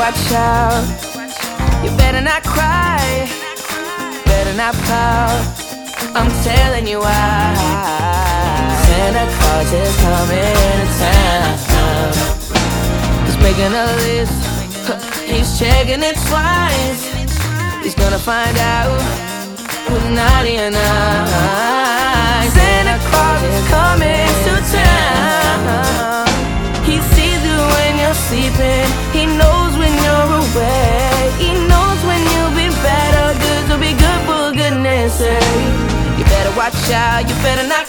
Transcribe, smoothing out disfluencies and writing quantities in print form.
watch out. You better not cry, better not pout. I'm telling you why. Santa Claus is coming to town. He's making a list, he's checking it twice. He's gonna find out who's naughty or nice. Santa Claus is coming to town. He sees you when you're sleeping, he knows when you're awake, he knows when you'll be bad or good, so be good for goodness sake. You better watch out, you better not